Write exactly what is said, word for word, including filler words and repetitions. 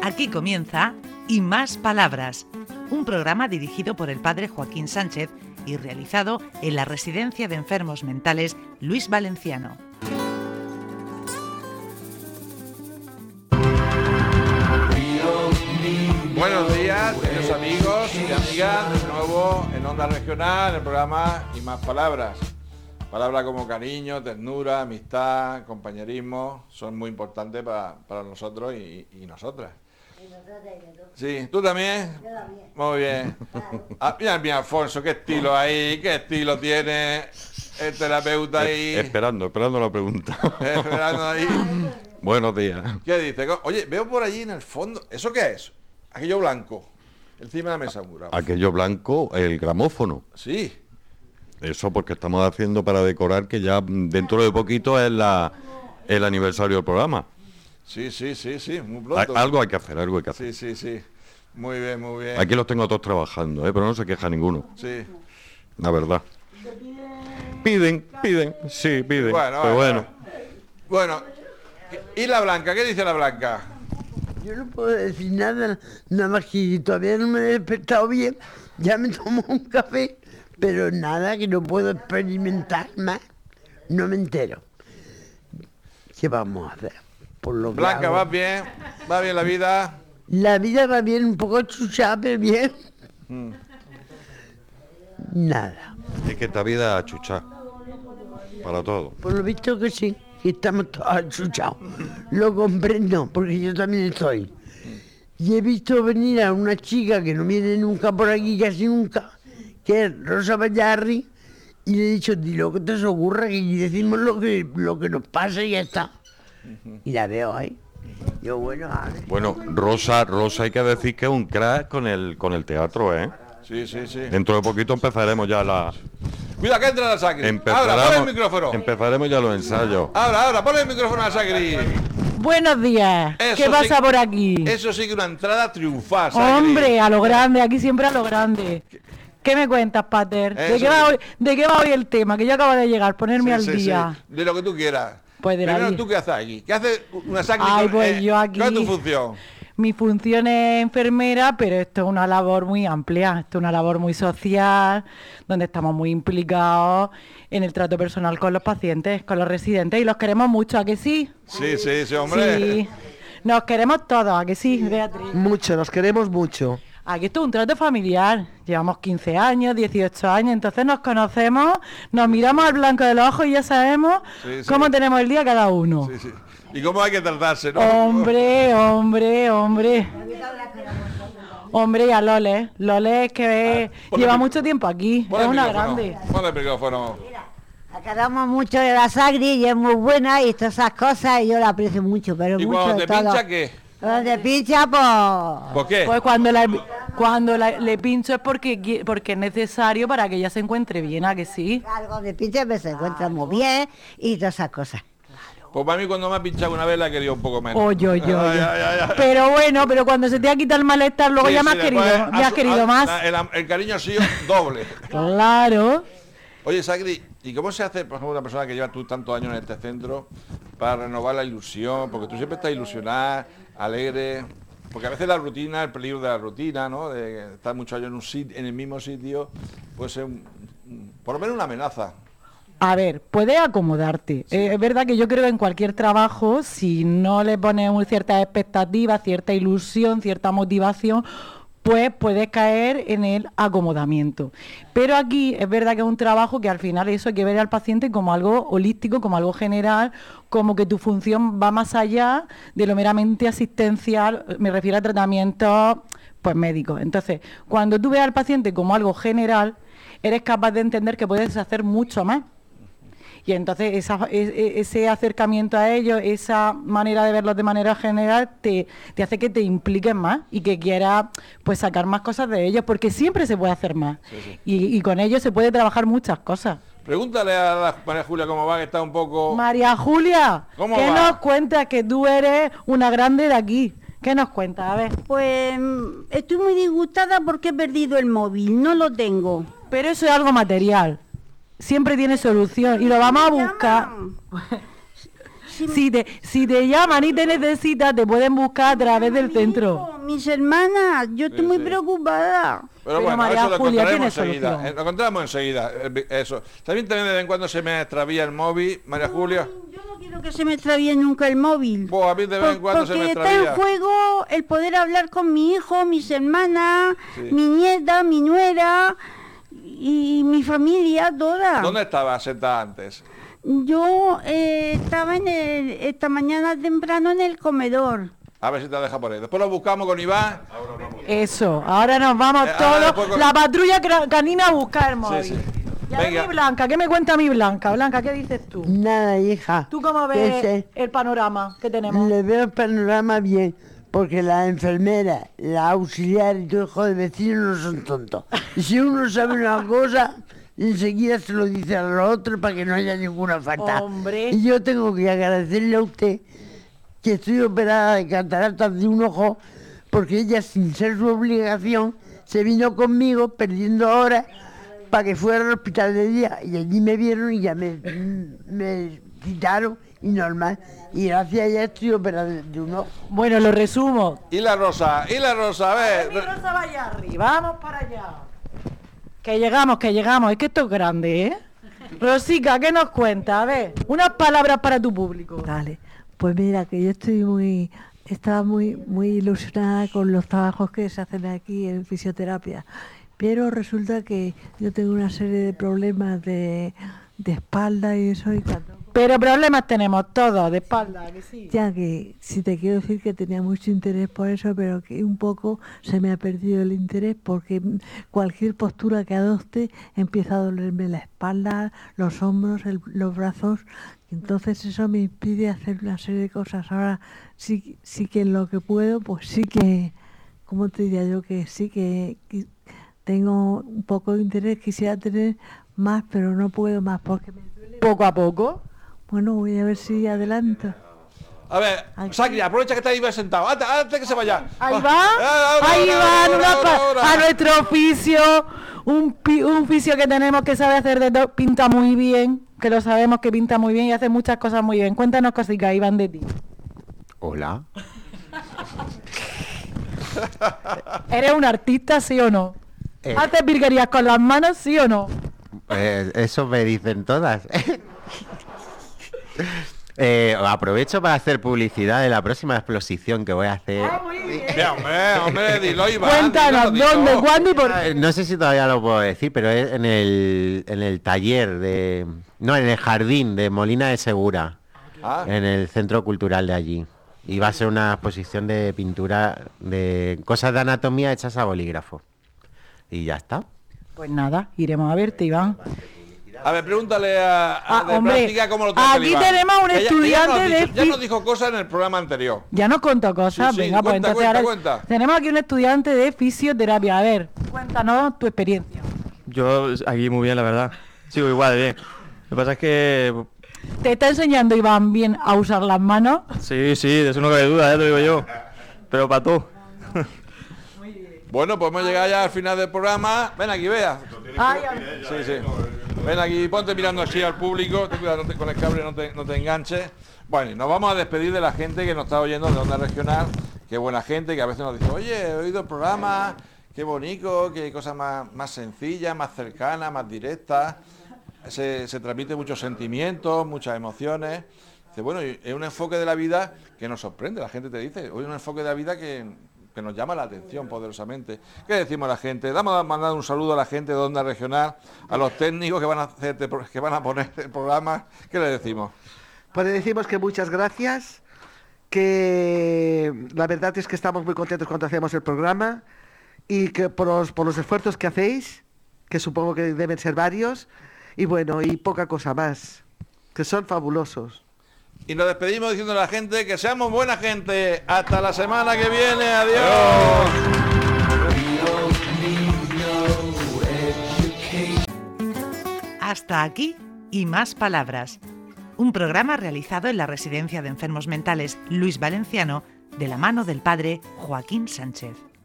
Aquí comienza Y Más Palabras, un programa dirigido por el padre Joaquín Sánchez y realizado en la Residencia de Enfermos Mentales Luis Valenciano. Buenos días, queridos amigos y amigas, de nuevo en Onda Regional, en el programa Y Más Palabras. Palabras como cariño, ternura, amistad, compañerismo, son muy importantes para, para nosotros y, y nosotras. Sí, ¿tú también? Yo también. Muy bien. Ah, mira, mi Alfonso, qué estilo ahí, qué estilo tiene el terapeuta ahí. Esperando, esperando la pregunta. Esperando ahí. Buenos días. ¿Qué dice? Oye, veo por allí en el fondo, ¿eso qué es? Aquello blanco, encima de la mesa. Mura. Aquello blanco, el gramófono. Sí. Eso porque estamos haciendo para decorar, que ya dentro de poquito es la, el aniversario del programa. Sí, sí, sí, sí, muy pronto. A, algo hay que hacer, algo hay que hacer. Sí, sí, sí. Muy bien, muy bien. Aquí los tengo a todos trabajando, ¿eh? Pero no se queja ninguno. Sí. La verdad. Piden, piden, sí, piden. Bueno, pero bueno. Bueno. Bueno, ¿y la Blanca? ¿Qué dice la Blanca? Yo no puedo decir nada, nada más que todavía no me he despertado bien, ya me tomo un café, pero nada, que no puedo experimentar más, no me entero. ¿Qué vamos a hacer? Por lo que Blanca, hago. ¿vas bien? ¿Va bien la vida? La vida va bien, un poco chuchada, pero bien. Mm. Nada. Es que esta vida es chucha. Para todo. Por lo visto que sí, que estamos todos achuchados. Lo comprendo, porque yo también estoy. Y he visto venir a una chica que no viene nunca por aquí, casi nunca, que es Rosa Bayarri, y le he dicho, di lo que te ocurra, que decimos lo que, lo que nos pasa y ya está. Y la veo ahí. Yo, bueno, a ver. Bueno, Rosa, Rosa hay que decir que es un crack con el, con el teatro, ¿eh? Sí, sí, sí. Dentro de poquito empezaremos ya la... Cuidado, que entra la Sacri. Empezaremos, Ahora, pon el micrófono. empezaremos ya los ensayos. Ahora, ahora, pon el micrófono a la Sacri. Buenos días. Eso ¿Qué sí- pasa por aquí? Eso sí que una entrada triunfal, Sacri. Hombre, a lo grande, aquí siempre a lo grande. ¿Qué me cuentas, Pater? ¿De Eso qué, va sí. hoy, ¿De qué va hoy el tema? Que yo acabo de llegar, ponerme Sí, al sí, sí. día. De lo que tú quieras. Pues de la Primero, vida. ¿tú qué haces aquí? ¿Qué hace una Sacri? Ay, con- pues yo aquí- ¿Cuál es tu función? Mi función es enfermera, pero esto es una labor muy amplia, esto es una labor muy social, donde estamos muy implicados en el trato personal con los pacientes, con los residentes, y los queremos mucho, ¿a que sí? Sí, sí, sí, hombre. Sí, nos queremos todos, ¿a que sí, Beatriz? Mucho, nos queremos mucho. Aquí esto es un trato familiar, llevamos quince años, dieciocho años, entonces nos conocemos, nos miramos al blanco de los ojos y ya sabemos Sí, sí. cómo tenemos el día cada uno. Sí, sí. ¿Y cómo hay que tratarse, no? Hombre, hombre, hombre. Hombre, y a Lole, Lole es que ponle lleva mi- mucho tiempo aquí, Pon es el una micrófono, grande. Pon el micrófono. Acabamos mucho de la Sagri y es muy buena y todas esas cosas y yo la aprecio mucho, pero ¿Y mucho cuando de te todo. pincha qué? Cuando te pincha, pues... ¿Por qué? Pues cuando la, cuando la- le pincho es porque, qui- porque es necesario para que ella se encuentre bien, ¿a que sí? Algo de pincha me se encuentra muy bien y todas esas cosas. Pues para mí cuando me ha pinchado una vez la he querido un poco menos. Oye, oye, Ay, oye. ay, ay, ay. Pero bueno, pero cuando se te ha quitado el malestar, luego Sí, ya me sí, has después querido, ha me has su- querido ha- más. El, el cariño ha sido doble. Claro. Oye, Sacri, ¿y cómo se hace, por ejemplo, una persona que lleva tú tantos años en este centro para renovar la ilusión? Porque tú siempre estás ilusionada, alegre. Porque a veces la rutina, el peligro de la rutina, ¿no? De estar muchos años en un sit- en el mismo sitio, puede ser un- un- por lo menos una amenaza. A ver, puedes acomodarte. Eh, es verdad que yo creo que en cualquier trabajo, si no le pones un- ciertas expectativas, cierta ilusión, cierta motivación, pues puedes caer en el acomodamiento. Pero aquí es verdad que es un trabajo que al final eso hay que ver al paciente como algo holístico, como algo general, como que tu función va más allá de lo meramente asistencial, me refiero a tratamientos pues médicos. Entonces, cuando tú ves al paciente como algo general, eres capaz de entender que puedes hacer mucho más. Y entonces esa- e- e- ese acercamiento a ellos, esa manera de verlos de manera general, te, te hace que te impliques más y que quieras pues sacar más cosas de ellos, porque siempre se puede hacer más. Sí, sí. Y, y con ellos se puede trabajar muchas cosas. Pregúntale a la María Julia cómo va, que está un poco... María Julia, ¿Cómo ¿qué va? nos cuentas? Que tú eres una grande de aquí. ¿Qué nos cuentas? A ver. Pues mm, estoy muy disgustada porque he perdido el móvil, no lo tengo. Pero eso es algo material. Siempre tiene solución y lo vamos a buscar. si, Si te, si te llaman y te necesitas, te pueden buscar a través del mi centro. hijo, mis hermanas, yo estoy Sí, muy sí. preocupada. Pero, Pero bueno, María eso lo Julia encontraremos tiene enseguida. solución. eh, Lo encontramos enseguida. eh, Eso. También, también de vez en cuando se me extravía el móvil, María Julia. Yo no quiero que se me extravíe nunca el móvil. Pues a mí de vez en Por- cuando se porque me está extravía. en juego el poder hablar con mi hijo, mis hermanas, Sí. mi nieta, mi nuera y mi familia toda. ¿Dónde estaba sentada antes? Yo eh, estaba en el, esta mañana temprano en el comedor. A ver si te deja por ahí. Después lo buscamos con Iván. Eso, ahora nos vamos Eh, ahora todos, después con- la patrulla cra- canina a buscar el móvil. Sí, sí. Y a ver, Venga. mi Blanca, ¿qué me cuenta mi Blanca? Blanca, ¿qué dices tú? Nada, hija. ¿Tú cómo Que ves se- el panorama que tenemos? Le veo el panorama bien, porque las enfermeras, las auxiliares y todo hijo de vecinos no son tontos. Y si uno sabe una cosa, enseguida se lo dice a los otros para que no haya ninguna falta. Hombre. Y yo tengo que agradecerle a usted que estoy operada de cataratas de un ojo, porque ella, sin ser su obligación, se vino conmigo perdiendo horas para que fuera al hospital de día. Y allí me vieron y ya me, me quitaron y normal. Y gracias a ella estoy operada de, de un ojo. Bueno, lo resumo. Y la Rosa, y la Rosa, a ver. Mi Rosa, vaya arriba, vamos para allá. Que llegamos, que llegamos, es que esto es grande, ¿eh? Rosica, ¿qué nos cuenta? A ver, unas palabras para tu público. Vale, pues mira, que yo estoy muy, estaba muy, muy ilusionada con los trabajos que se hacen aquí en fisioterapia, pero resulta que yo tengo una serie de problemas de, de espalda y eso, y cuando... Pero problemas tenemos todos, de espalda, que sí. Ya que si te quiero decir que tenía mucho interés por eso, pero que un poco se me ha perdido el interés porque cualquier postura que adopte empieza a dolerme la espalda, los hombros, el- los brazos. Entonces eso me impide hacer una serie de cosas. Ahora sí, sí que en lo que puedo, pues sí que, ¿cómo te diría yo? Que sí que, que tengo un poco de interés, quisiera tener más, pero no puedo más porque me duele. Poco a poco. Bueno, voy a ver si adelanto. A ver, Sacri, aprovecha que está ahí sentado. Antes, antes que se vaya. Ahí Ah, va, ahora, ahí ahora, va, ahora, una ahora, pa- ahora. a nuestro oficio, un, pi- un oficio que tenemos que sabe hacer de todo, pinta muy bien, que lo sabemos que pinta muy bien y hace muchas cosas muy bien. Cuéntanos cositas, Iván, de ti. Hola. ¿Eres un artista, sí o no? Eh. ¿Haces virguerías con las manos, sí o no? Eh, eso me dicen todas. Eh, aprovecho para hacer publicidad de la próxima exposición que voy a hacer. Ah, muy bien. Mira, hombre, hombre, dilo, Iván. Cuéntanos, dilo, dilo. ¿dónde, cuándo y por qué? Eh, No sé si todavía lo puedo decir, pero es en el, en el taller de... No, en el jardín de Molina de Segura, Ah, en el centro cultural de allí. Y va a ser una exposición de pintura, de cosas de anatomía hechas a bolígrafo. Y ya está. Pues nada, iremos a verte, Iván. a ver, pregúntale a, a Ah, de hombre, práctica cómo lo tiene el aquí Iván. tenemos un Que ya- que ya estudiante nos de dijo- Ya fi- nos dijo cosas en el programa anterior. Ya nos contó cosas, Sí, sí, venga, pues cuenta, entonces cuenta, ahora cuenta. tenemos aquí un estudiante de fisioterapia. A ver, cuéntanos tu experiencia. Yo aquí muy bien, la verdad. Sigo igual de bien. Lo que pasa es que... ¿Te está enseñando Iván bien a usar las manos? Sí, sí, de eso no cabe duda, ya te lo digo yo. Pero para todo. Bueno, pues hemos llegado ya al final del programa. Ven aquí, vea. Ay, Sí, sí. Ven aquí, ponte mirando así al público. Ten cuidado no te- con el cable, no te, no te enganches. Bueno, y nos vamos a despedir de la gente que nos está oyendo de Onda Regional. Qué buena gente que a veces nos dice, oye, he oído el programa, qué bonito, qué cosa más, más sencilla, más cercana, más directa. Se, se transmite muchos sentimientos, muchas emociones. Dice, bueno, y es un enfoque de la vida que nos sorprende. La gente te dice, hoy un enfoque de la vida que, que nos llama la atención poderosamente. ¿Qué decimos a la gente? Damos a mandar un saludo a la gente de Onda Regional, a los técnicos que van a hacer, este pro- que van a poner el programa. ¿Qué le decimos? Pues le decimos que muchas gracias, que la verdad es que estamos muy contentos cuando hacemos el programa y que por los, por los esfuerzos que hacéis, que supongo que deben ser varios, y bueno, y poca cosa más, que son fabulosos. Y nos despedimos diciendo a la gente que seamos buena gente. Hasta la semana que viene. Adiós. Hasta aquí y más palabras. Un programa realizado en la Residencia de Enfermos Mentales Luis Valenciano de la mano del padre Joaquín Sánchez.